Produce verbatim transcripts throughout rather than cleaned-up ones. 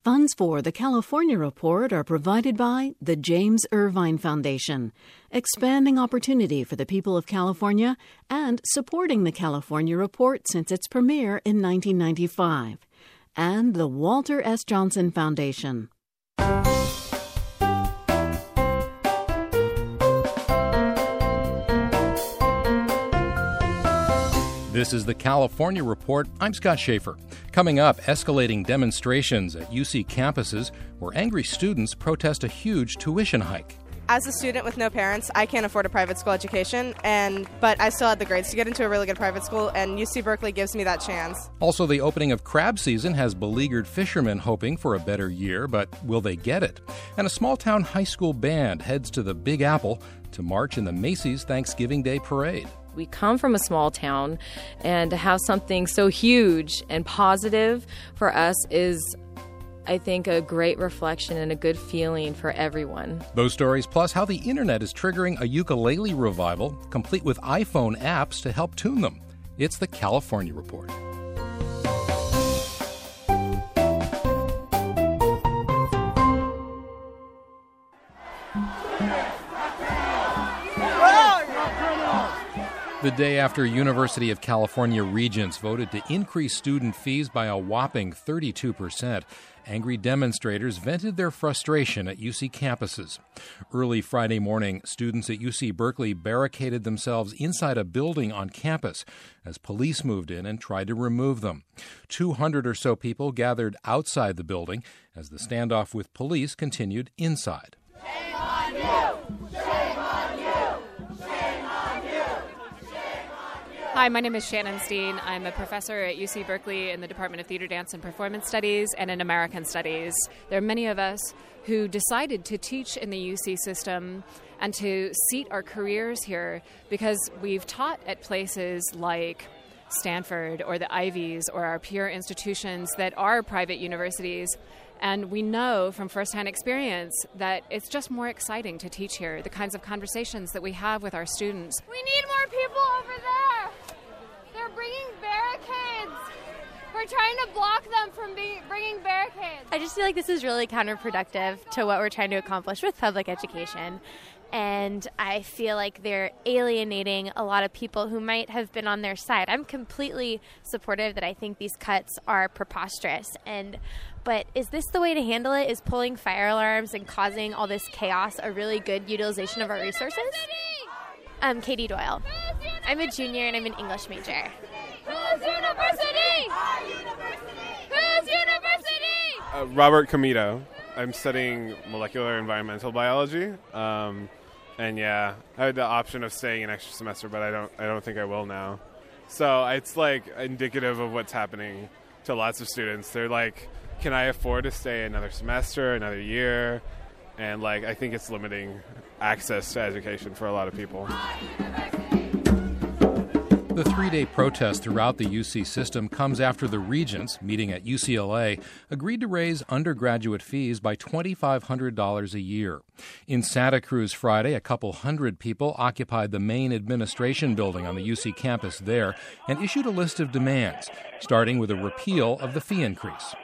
Funds for the California Report are provided by the James Irvine Foundation, expanding opportunity for the people of California and supporting the California Report since its premiere in nineteen ninety-five, and the Walter S. Johnson Foundation. This is the California Report. I'm Scott Schaefer. Coming up, escalating demonstrations at U C campuses where angry students protest a huge tuition hike. As a student with no parents, I can't afford a private school education, and but I still had the grades to get into a really good private school, and U C Berkeley gives me that chance. Also, the opening of crab season has beleaguered fishermen hoping for a better year, but will they get it? And a small-town high school band heads to the Big Apple to march in the Macy's Thanksgiving Day Parade. We come from a small town, and to have something so huge and positive for us is, I think, a great reflection and a good feeling for everyone. Those stories, plus how the internet is triggering a ukulele revival, complete with iPhone apps to help tune them. It's the California Report. The day after University of California regents voted to increase student fees by a whopping thirty-two percent, angry demonstrators vented their frustration at U C campuses. Early Friday morning, students at U C Berkeley barricaded themselves inside a building on campus as police moved in and tried to remove them. two hundred or so people gathered outside the building as the standoff with police continued inside. Shame on you! Shame on you! Hi, my name is Shannon Steen. I'm a professor at U C Berkeley in the Department of Theater, Dance, and Performance Studies and in American Studies. There are many of us who decided to teach in the U C system and to seat our careers here because we've taught at places like Stanford or the Ivies or our peer institutions that are private universities. And we know from firsthand experience that it's just more exciting to teach here, the kinds of conversations that we have with our students. We need more people over there. They're bringing barricades. We're trying to block them from being, bringing barricades. I just feel like this is really counterproductive to what we're trying to accomplish with public education. And I feel like they're alienating a lot of people who might have been on their side. I'm completely supportive that I think these cuts are preposterous. And but is this the way to handle it? Is pulling fire alarms and causing all this chaos a really good utilization of our resources? I'm Katie Doyle. I'm a junior and I'm an English major. Whose university? Our university. Whose university? Uh, Robert Comito. I'm studying molecular environmental biology. Um, and yeah, I had the option of staying an extra semester, but I don't I don't think I will now. So it's like indicative of what's happening to lots of students. They're like, can I afford to stay another semester, another year? And like, I think it's limiting access to education for a lot of people. The three-day protest throughout the U C system comes after the regents, meeting at U C L A, agreed to raise undergraduate fees by two thousand five hundred dollars a year. In Santa Cruz Friday, a couple hundred people occupied the main administration building on the U C campus there and issued a list of demands, starting with a repeal of the fee increase.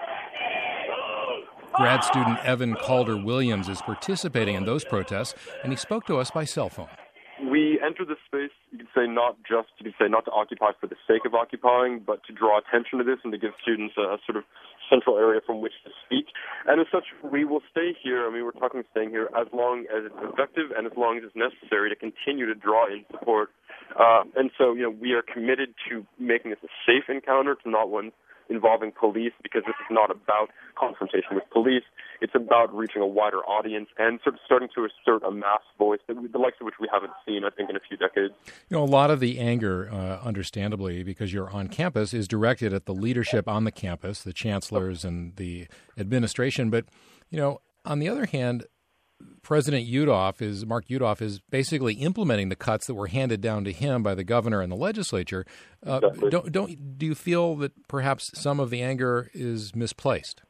Grad student Evan Calder-Williams is participating in those protests, and he spoke to us by cell phone. We entered this space, you could say, not just, you could say, not to occupy for the sake of occupying, but to draw attention to this and to give students a, a sort of central area from which to speak. And as such, we will stay here, I mean, we're talking staying here as long as it's effective and as long as it's necessary to continue to draw in support. Uh, and so, you know, we are committed to making this a safe encounter, to not one involving police, because this is not about confrontation with police. It's about reaching a wider audience and sort of starting to assert a mass voice, that we, the likes of which we haven't seen, I think, in a few decades. You know, a lot of the anger, uh, understandably, because you're on campus, is directed at the leadership on the campus, the chancellors and the administration. But, you know, on the other hand, President Yudof is Mark Yudof is basically implementing the cuts that were handed down to him by the governor and the legislature. Uh, exactly. Don't don't do you feel that perhaps some of the anger is misplaced?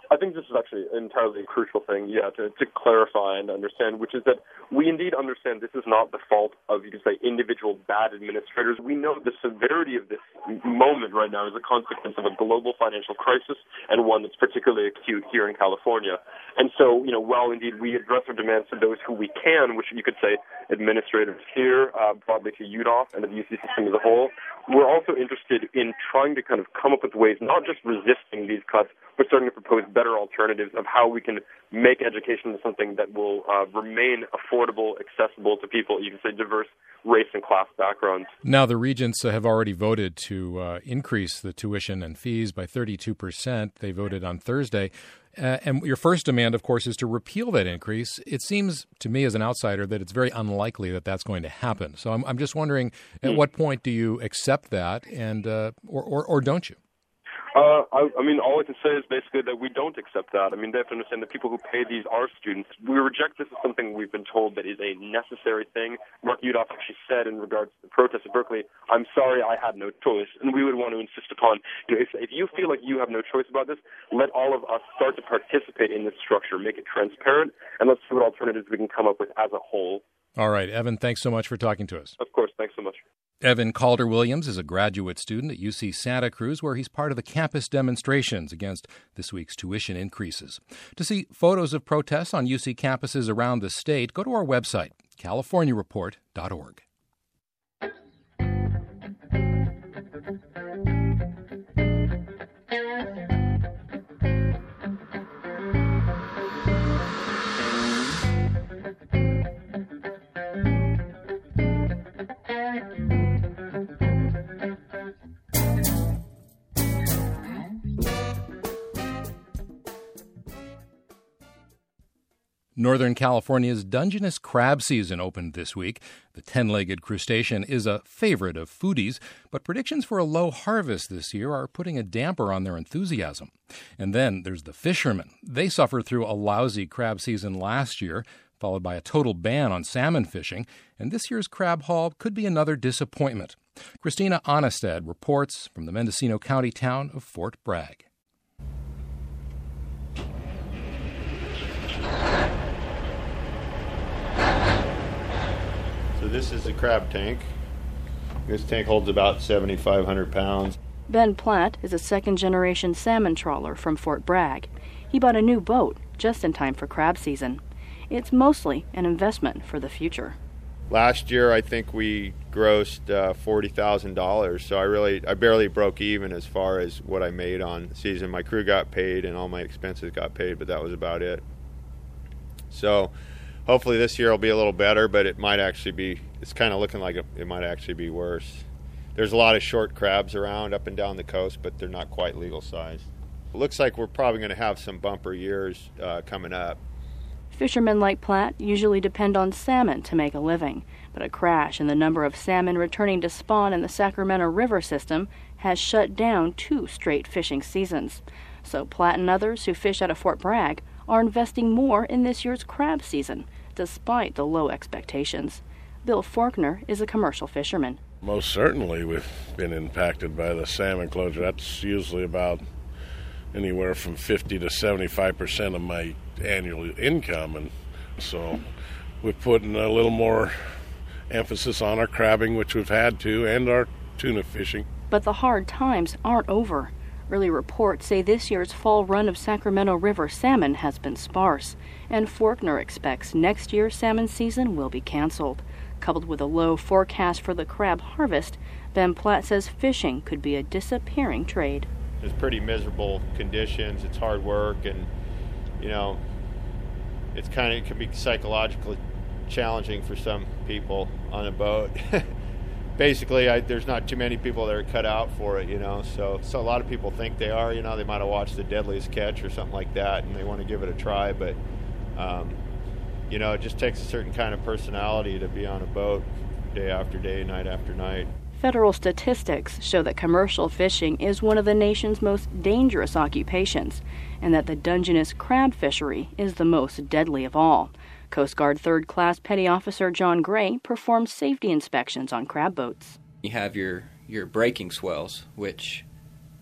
I think this is actually entirely a crucial thing, yeah, to, to clarify and understand, which is that we indeed understand this is not the fault of, you could say, individual bad administrators. We know the severity of this moment right now is a consequence of a global financial crisis and one that's particularly acute here in California. And so, you know, while indeed we address our demands to those who we can, which you could say administrators here, uh, broadly to U D O F and the U C system as a whole, we're also interested in trying to kind of come up with ways, not just resisting these cuts, but starting to propose better alternatives of how we can make education something that will uh, remain affordable, accessible to people, you can say diverse race and class backgrounds. Now, the regents have already voted to uh, increase the tuition and fees by thirty-two percent. They voted on Thursday. Uh, and your first demand, of course, is to repeal that increase. It seems to me as an outsider that it's very unlikely that that's going to happen. So I'm, I'm just wondering, at what point do you accept that and uh, or, or, or don't you? Uh, I, I mean, all I can say is basically that we don't accept that. I mean, they have to understand that people who pay these are students. We reject this as something we've been told that is a necessary thing. Mark Yudof actually said in regards to the protest at Berkeley, I'm sorry I had no choice. And we would want to insist upon, you know, if, if you feel like you have no choice about this, let all of us start to participate in this structure, make it transparent, and let's see what alternatives we can come up with as a whole. All right, Evan, thanks so much for talking to us. Of course, thanks so much. Evan Calder-Williams is a graduate student at U C Santa Cruz, where he's part of the campus demonstrations against this week's tuition increases. To see photos of protests on U C campuses around the state, go to our website, california report dot org. Northern California's Dungeness crab season opened this week. The ten-legged crustacean is a favorite of foodies, but predictions for a low harvest this year are putting a damper on their enthusiasm. And then there's the fishermen. They suffered through a lousy crab season last year, followed by a total ban on salmon fishing, and this year's crab haul could be another disappointment. Christina Onestad reports from the Mendocino County town of Fort Bragg. So this is the crab tank. This tank holds about seventy-five hundred pounds. Ben Platt is a second-generation salmon trawler from Fort Bragg. He bought a new boat just in time for crab season. It's mostly an investment for the future. Last year, I think we grossed uh, forty thousand dollars, so I really, I barely broke even as far as what I made on the season. My crew got paid and all my expenses got paid, but that was about it. So hopefully this year will be a little better, but it might actually be, it's kind of looking like it, it might actually be worse. There's a lot of short crabs around up and down the coast, but they're not quite legal size. It looks like we're probably going to have some bumper years uh, coming up. Fishermen like Platt usually depend on salmon to make a living, but a crash in the number of salmon returning to spawn in the Sacramento River system has shut down two straight fishing seasons. So Platt and others who fish out of Fort Bragg are investing more in this year's crab season, despite the low expectations. Bill Faulkner is a commercial fisherman. Most certainly we've been impacted by the salmon closure. That's usually about anywhere from fifty to seventy-five percent of my annual income, and so we're putting a little more emphasis on our crabbing, which we've had to, and our tuna fishing. But the hard times aren't over. Early reports say this year's fall run of Sacramento River salmon has been sparse, and Faulkner expects next year's salmon season will be canceled. Coupled with a low forecast for the crab harvest, Ben Platt says fishing could be a disappearing trade. It's pretty miserable conditions, it's hard work, and, you know, it's kind of, it can be psychologically challenging for some people on a boat. Basically, I, there's not too many people that are cut out for it, you know, so, so a lot of people think they are, you know, they might have watched The Deadliest Catch or something like that, and they want to give it a try, but, um, you know, it just takes a certain kind of personality to be on a boat day after day, night after night. Federal statistics show that commercial fishing is one of the nation's most dangerous occupations, and that the Dungeness crab fishery is the most deadly of all. Coast Guard Third Class Petty Officer John Gray performs safety inspections on crab boats. You have your, your breaking swells, which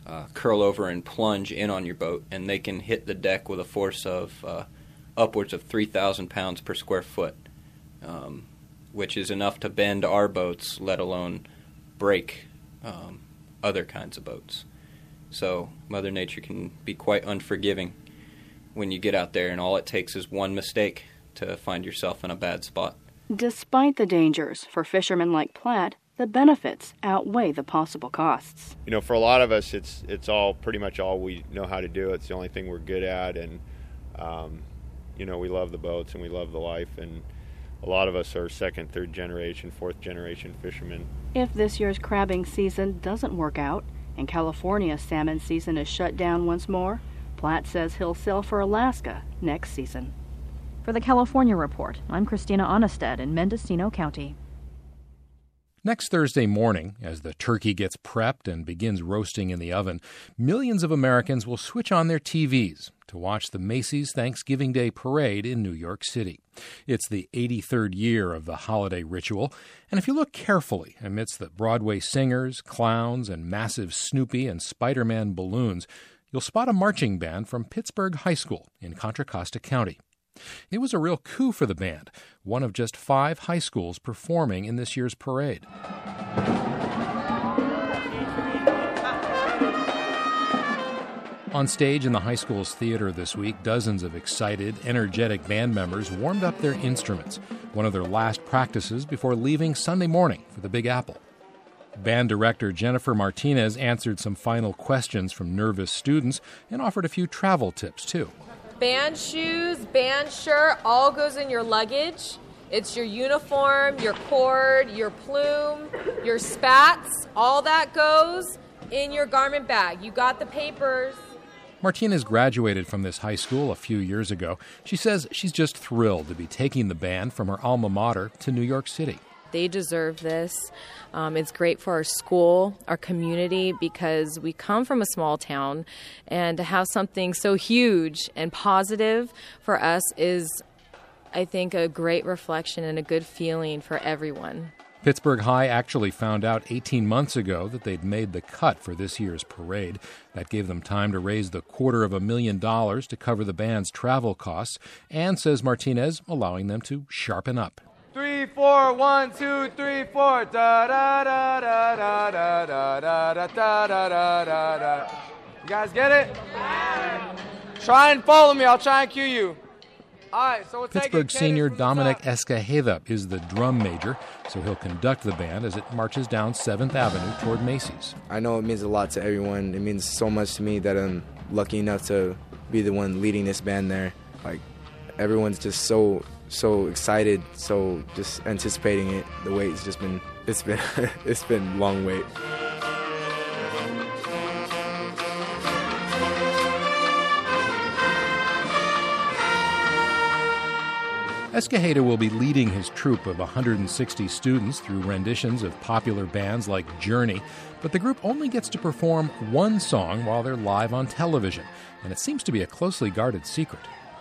uh, curl over and plunge in on your boat, and they can hit the deck with a force of uh, upwards of three thousand pounds per square foot, um, which is enough to bend our boats, let alone break um, other kinds of boats. So Mother Nature can be quite unforgiving when you get out there, and all it takes is one mistake to find yourself in a bad spot. Despite the dangers for fishermen like Platt, the benefits outweigh the possible costs. You know, for a lot of us, it's it's all pretty much all we know how to do. It's the only thing we're good at, and um, you know, we love the boats and we love the life, and a lot of us are second, third generation, fourth generation fishermen. If this year's crabbing season doesn't work out and California's salmon season is shut down once more, Platt says he'll sail for Alaska next season. For the California Report, I'm Christina Onnested in Mendocino County. Next Thursday morning, as the turkey gets prepped and begins roasting in the oven, millions of Americans will switch on their T Vs to watch the Macy's Thanksgiving Day Parade in New York City. It's the eighty-third year of the holiday ritual, and if you look carefully amidst the Broadway singers, clowns, and massive Snoopy and Spider-Man balloons, you'll spot a marching band from Pittsburgh High School in Contra Costa County. It was a real coup for the band, one of just five high schools performing in this year's parade. On stage in the high school's theater this week, dozens of excited, energetic band members warmed up their instruments, one of their last practices before leaving Sunday morning for the Big Apple. Band director Jennifer Martinez answered some final questions from nervous students and offered a few travel tips, too. Band shoes, band shirt, all goes in your luggage. It's your uniform, your cord, your plume, your spats, all that goes in your garment bag. You got the papers. Martinez graduated from this high school a few years ago. She says she's just thrilled to be taking the band from her alma mater to New York City. They deserve this. Um, it's great for our school, our community, because we come from a small town, and to have something so huge and positive for us is, I think, a great reflection and a good feeling for everyone. Pittsburgh High actually found out eighteen months ago that they'd made the cut for this year's parade. That gave them time to raise the quarter of a million dollars to cover the band's travel costs, and, says Martinez, allowing them to sharpen up. Three, four, one, two, three, four. Da da da da da da da da da da da da da. You guys get it? Try and follow me. I'll try and cue you. All right, so we'll take Pittsburgh senior Dominic Escajeda is the drum major, so he'll conduct the band as it marches down seventh Avenue toward Macy's. I know it means a lot to everyone. It means so much to me that I'm lucky enough to be the one leading this band there. Like, everyone's just so so excited, so just anticipating it. The wait's just been it's been it's been a long wait. Escajeda will be leading his troupe of one hundred sixty students through renditions of popular bands like Journey, but the group only gets to perform one song while they're live on television, and it seems to be a closely guarded secret.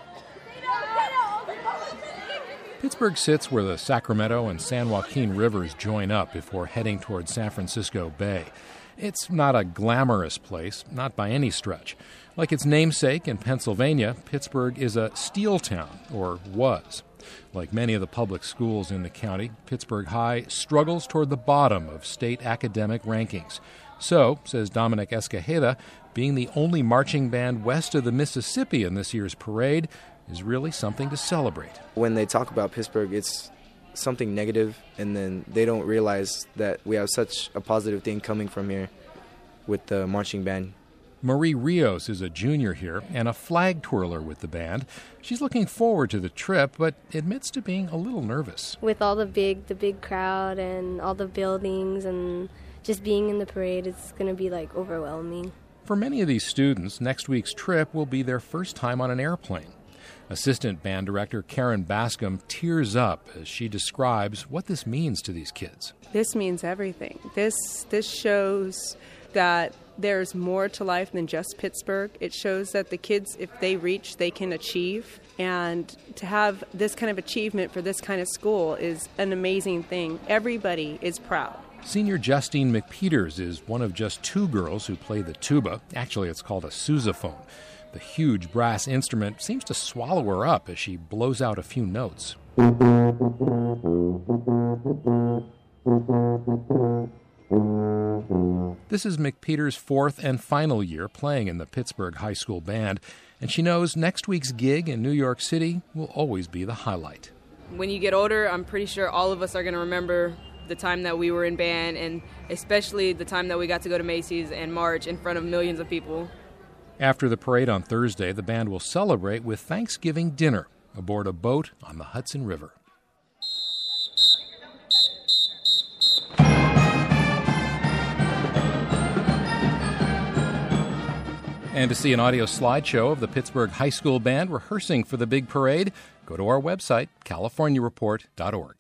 Pittsburgh sits where the Sacramento and San Joaquin rivers join up before heading toward San Francisco Bay. It's not a glamorous place, not by any stretch. Like its namesake in Pennsylvania, Pittsburgh is a steel town, or was. Like many of the public schools in the county, Pittsburgh High struggles toward the bottom of state academic rankings. So, says Dominic Escajeda, being the only marching band west of the Mississippi in this year's parade is really something to celebrate. When they talk about Pittsburgh, it's something negative, and then they don't realize that we have such a positive thing coming from here with the marching band. Marie Rios is a junior here and a flag twirler with the band. She's looking forward to the trip, but admits to being a little nervous. With all the big, the big crowd and all the buildings and just being in the parade, it's going to be like overwhelming. For many of these students, next week's trip will be their first time on an airplane. Assistant band director Karen Bascom tears up as she describes what this means to these kids. This means everything. This this shows that there's more to life than just Pittsburgh. It shows that the kids, if they reach, they can achieve. And to have this kind of achievement for this kind of school is an amazing thing. Everybody is proud. Senior Justine McPeters is one of just two girls who play the tuba. Actually, it's called a sousaphone. The huge brass instrument seems to swallow her up as she blows out a few notes. This is McPeters' fourth and final year playing in the Pittsburgh High School Band, and she knows next week's gig in New York City will always be the highlight. When you get older, I'm pretty sure all of us are going to remember the time that we were in band, and especially the time that we got to go to Macy's and march in front of millions of people. After the parade on Thursday, the band will celebrate with Thanksgiving dinner aboard a boat on the Hudson River. And to see an audio slideshow of the Pittsburgh High School Band rehearsing for the big parade, go to our website, california report dot org.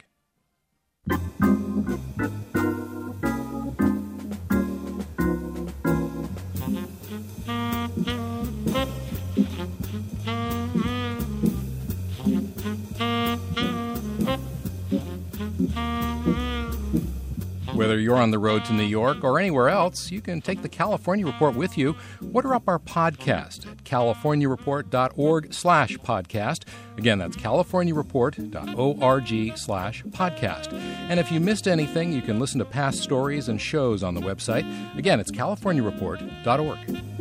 Whether you're on the road to New York or anywhere else, you can take the California Report with you. Order up our podcast at california report dot org slash podcast. Again, that's california report dot org slash podcast. And if you missed anything, you can listen to past stories and shows on the website. Again, it's california report dot org.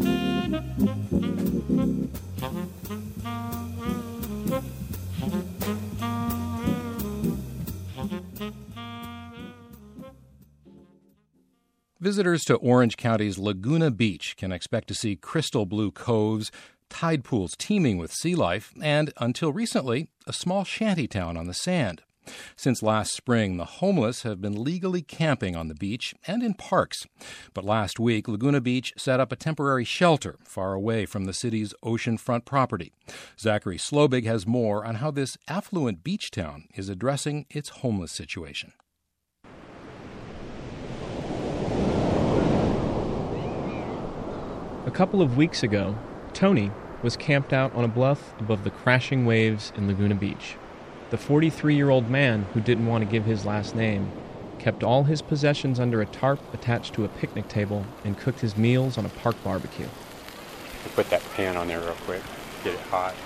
Visitors to Orange County's Laguna Beach can expect to see crystal blue coves, tide pools teeming with sea life, and, until recently, a small shantytown on the sand. Since last spring, the homeless have been legally camping on the beach and in parks. But last week, Laguna Beach set up a temporary shelter far away from the city's oceanfront property. Zachary Slobig has more on how this affluent beach town is addressing its homeless situation. A couple of weeks ago, Tony was camped out on a bluff above the crashing waves in Laguna Beach. The forty-three-year-old man, who didn't want to give his last name, kept all his possessions under a tarp attached to a picnic table and cooked his meals on a park barbecue. Put that pan on there real quick, get it hot.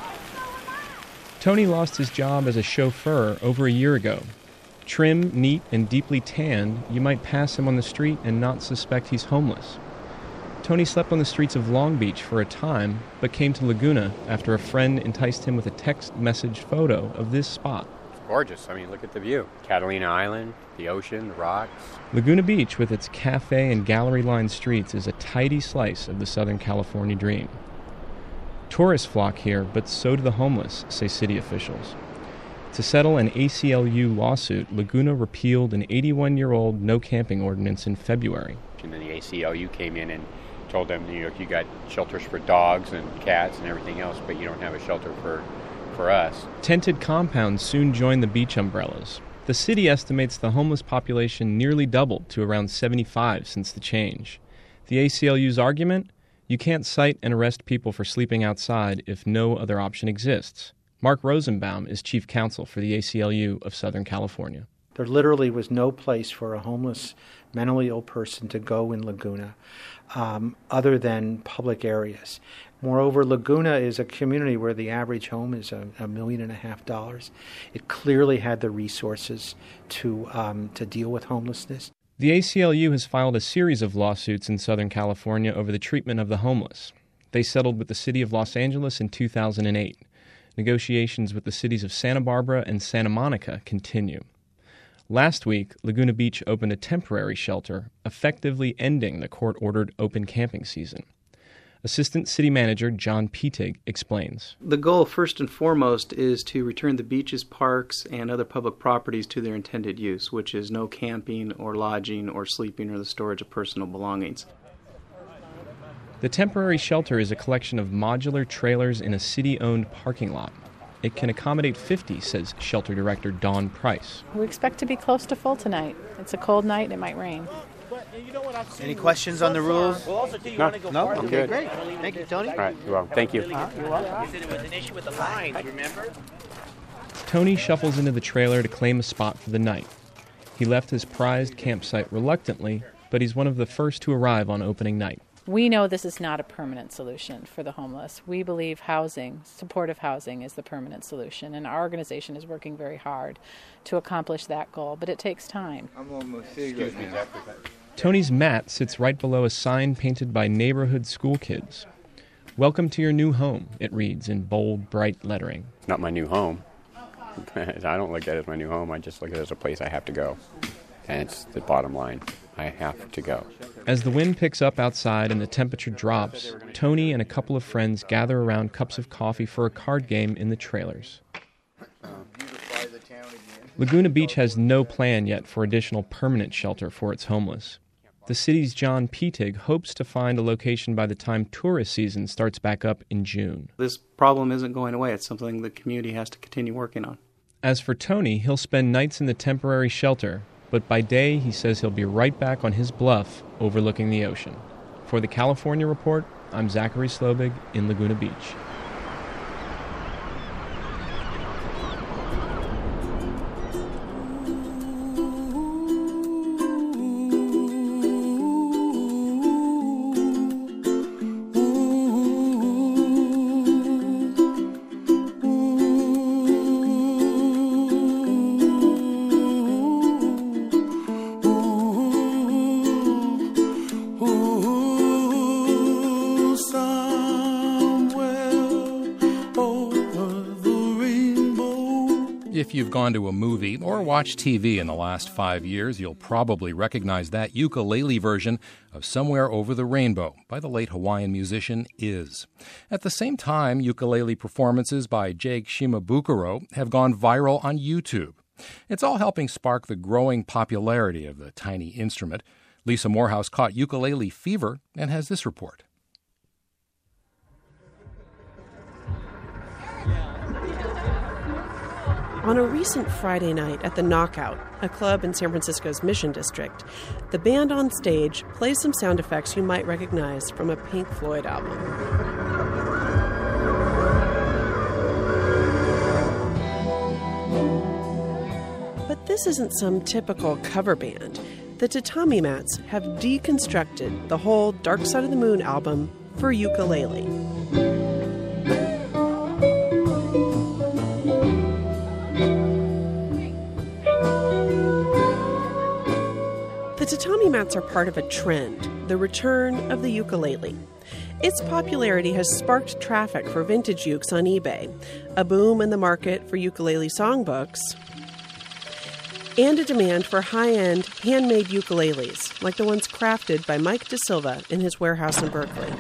Tony lost his job as a chauffeur over a year ago. Trim, neat, and deeply tanned, you might pass him on the street and not suspect he's homeless. Tony slept on the streets of Long Beach for a time, but came to Laguna after a friend enticed him with a text message photo of this spot. It's gorgeous. I mean, look at the view. Catalina Island, the ocean, the rocks. Laguna Beach, with its cafe and gallery-lined streets, is a tidy slice of the Southern California dream. Tourists flock here, but so do the homeless, say city officials. To settle an A C L U lawsuit, Laguna repealed an eighty-one-year-old no-camping ordinance in February. And then the A C L U came in and told them, you know, you got shelters for dogs and cats and everything else, but you don't have a shelter for, for us. Tented compounds soon joined the beach umbrellas. The city estimates the homeless population nearly doubled to around seventy-five since the change. The A C L U's argument? You can't cite and arrest people for sleeping outside if no other option exists. Mark Rosenbaum is chief counsel for the A C L U of Southern California. There literally was no place for a homeless, mentally ill person to go in Laguna um, other than public areas. Moreover, Laguna is a community where the average home is a, a million and a half dollars. It clearly had the resources to um, to deal with homelessness. The A C L U has filed a series of lawsuits in Southern California over the treatment of the homeless. They settled with the city of Los Angeles in two thousand eight. Negotiations with the cities of Santa Barbara and Santa Monica continue. Last week, Laguna Beach opened a temporary shelter, effectively ending the court-ordered open camping season. Assistant City Manager John Petig explains. The goal, first and foremost, is to return the beaches, parks, and other public properties to their intended use, which is no camping or lodging or sleeping or the storage of personal belongings. The temporary shelter is a collection of modular trailers in a city-owned parking lot. It can accommodate fifty, says Shelter Director Dawn Price. We expect to be close to full tonight. It's a cold night and it might rain. Any questions on the rules? No, no, I'm okay, good. Great. Thank you, Tony. All right, you're welcome. Thank you. Uh, you're welcome. You said it was an issue with the line, remember? Tony shuffles into the trailer to claim a spot for the night. He left his prized campsite reluctantly, but he's one of the first to arrive on opening night. We know this is not a permanent solution for the homeless. We believe housing, supportive housing, is the permanent solution, and our organization is working very hard to accomplish that goal, but it takes time. Excuse me. Tony's mat sits right below a sign painted by neighborhood school kids. Welcome to your new home, it reads in bold, bright lettering. Not my new home. I don't look at it as my new home. I just look at it as a place I have to go. And it's the bottom line. I have to go. As the wind picks up outside and the temperature drops, Tony and a couple of friends gather around cups of coffee for a card game in the trailers. Laguna Beach has no plan yet for additional permanent shelter for its homeless. The city's John Petig hopes to find a location by the time tourist season starts back up in June. This problem isn't going away. It's something the community has to continue working on. As for Tony, he'll spend nights in the temporary shelter, but by day he says he'll be right back on his bluff overlooking the ocean. For the California Report, I'm Zachary Slobig in Laguna Beach. If you've gone to a movie or watched T V in the last five years, you'll probably recognize that ukulele version of Somewhere Over the Rainbow by the late Hawaiian musician Iz. At the same time, ukulele performances by Jake Shimabukuro have gone viral on YouTube. It's all helping spark the growing popularity of the tiny instrument. Lisa Morehouse caught ukulele fever and has this report. On a recent Friday night at the Knockout, a club in San Francisco's Mission District, the band on stage plays some sound effects you might recognize from a Pink Floyd album. But this isn't some typical cover band. The Tatami Mats have deconstructed the whole Dark Side of the Moon album for ukulele. The tatami mats are part of a trend, the return of the ukulele. Its popularity has sparked traffic for vintage ukes on eBay, a boom in the market for ukulele songbooks, and a demand for high-end, handmade ukuleles, like the ones crafted by Mike DeSilva in his warehouse in Berkeley.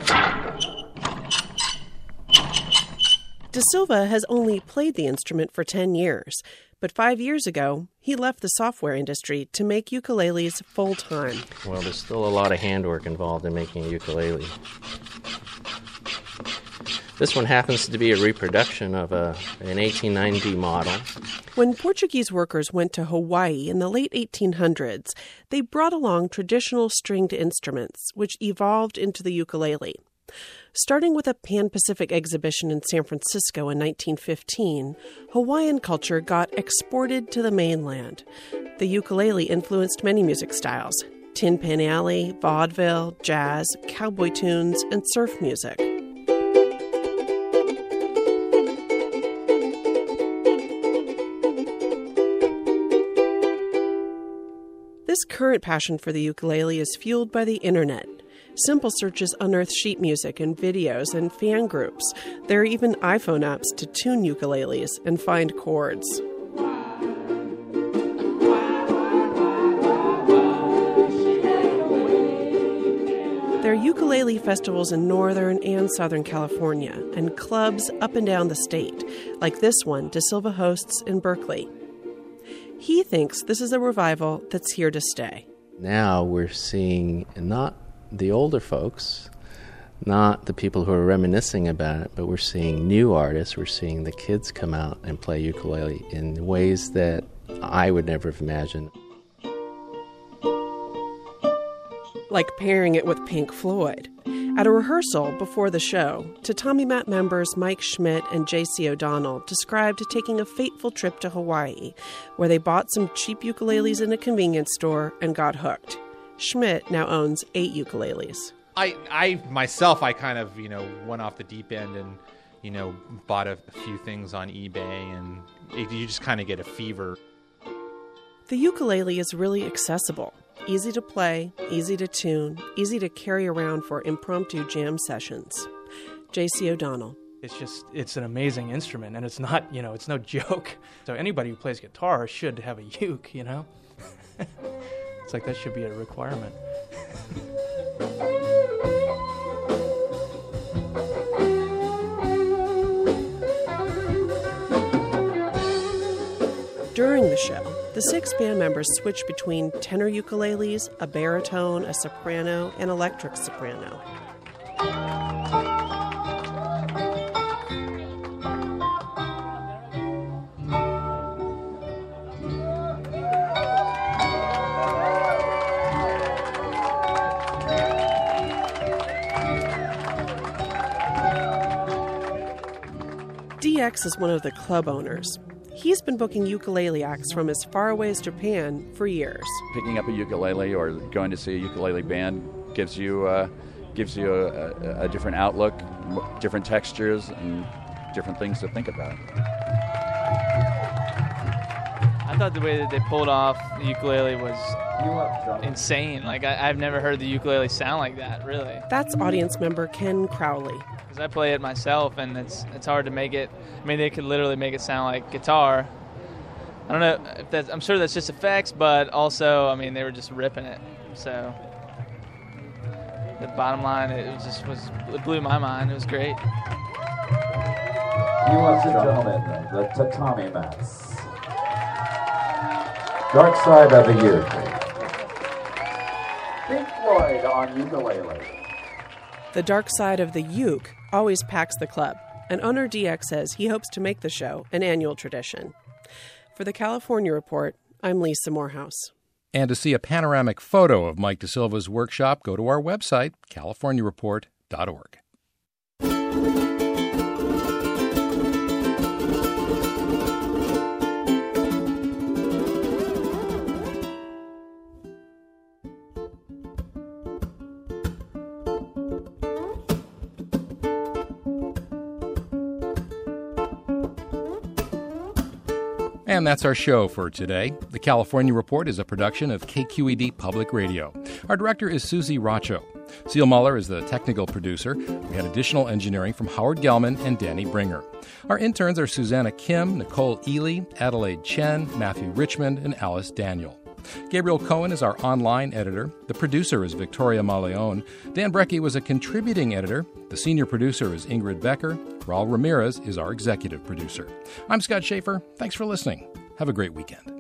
DeSilva has only played the instrument for ten years, but five years ago, he left the software industry to make ukuleles full-time. Well, there's still a lot of handwork involved in making a ukulele. This one happens to be a reproduction of a, an eighteen ninety model. When Portuguese workers went to Hawaii in the late eighteen hundreds, they brought along traditional stringed instruments, which evolved into the ukulele. Starting with a Pan-Pacific exhibition in San Francisco in nineteen fifteen, Hawaiian culture got exported to the mainland. The ukulele influenced many music styles: Tin Pan Alley, vaudeville, jazz, cowboy tunes, and surf music. This current passion for the ukulele is fueled by the internet. Simple searches unearth sheet music and videos and fan groups. There are even iPhone apps to tune ukuleles and find chords. There are ukulele festivals in Northern and Southern California and clubs up and down the state, like this one DeSilva hosts in Berkeley. He thinks this is a revival that's here to stay. Now we're seeing not the older folks, not the people who are reminiscing about it, but we're seeing new artists. We're seeing the kids come out and play ukulele in ways that I would never have imagined. Like pairing it with Pink Floyd. At a rehearsal before the show, Tatami Mat members Mike Schmidt and J C O'Donnell described taking a fateful trip to Hawaii, where they bought some cheap ukuleles in a convenience store and got hooked. Schmidt now owns eight ukuleles. I, I myself, I kind of, you know, went off the deep end and, you know, bought a, a few things on eBay, and it, you just kind of get a fever. The ukulele is really accessible. Easy to play, easy to tune, easy to carry around for impromptu jam sessions. J C O'Donnell. It's just, it's an amazing instrument, and it's not, you know, it's no joke. So anybody who plays guitar should have a uke, you know? It's like that should be a requirement. During the show, the six band members switch between tenor ukuleles, a baritone, a soprano, and electric soprano. D X is one of the club owners. He's been booking ukulele acts from as far away as Japan for years. Picking up a ukulele or going to see a ukulele band gives you uh, gives you a, a, a different outlook, different textures, and different things to think about. I thought the way that they pulled off the ukulele was insane. Like, I, I've never heard the ukulele sound like that, really. That's audience member Ken Crowley. Because I play it myself, and it's it's hard to make it. I mean, they could literally make it sound like guitar. I don't know if that's, I'm sure that's just effects, but also, I mean, they were just ripping it. So the bottom line, it was just was it blew my mind. It was great. Ladies and gentlemen, the Tatami Mats. Dark Side of the Uke. Pink Floyd on ukulele. The Dark Side of the Uke always packs the club, and owner D X says he hopes to make the show an annual tradition. For the California Report, I'm Lisa Morehouse. And to see a panoramic photo of Mike DeSilva's workshop, go to our website, california report dot org. And that's our show for today. The California Report is a production of K Q E D Public Radio. Our director is Susie Racho. Seal Muller is the technical producer. We had additional engineering from Howard Gelman and Danny Bringer. Our interns are Susanna Kim, Nicole Ely, Adelaide Chen, Matthew Richmond, and Alice Daniel. Gabriel Cohen is our online editor. The producer is Victoria Maleon. Dan Brecky was a contributing editor. The senior producer is Ingrid Becker. Raul Ramirez is our executive producer. I'm Scott Schaefer. Thanks for listening. Have a great weekend.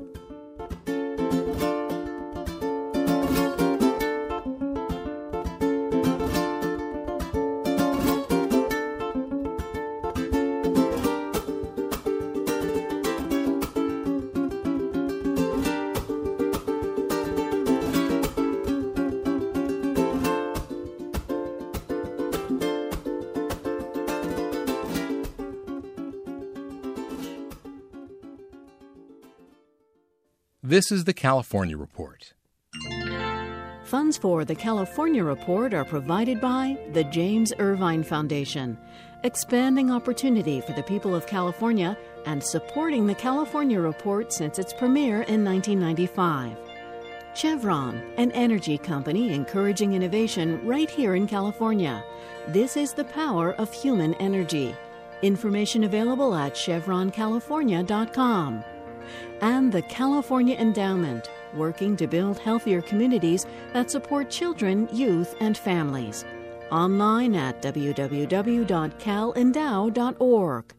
This is the California Report. Funds for the California Report are provided by the James Irvine Foundation, expanding opportunity for the people of California and supporting the California Report since its premiere in nineteen ninety-five. Chevron, an energy company encouraging innovation right here in California. This is the power of human energy. Information available at chevron california dot com. And the California Endowment, working to build healthier communities that support children, youth, and families. Online at w w w dot cal endow dot org.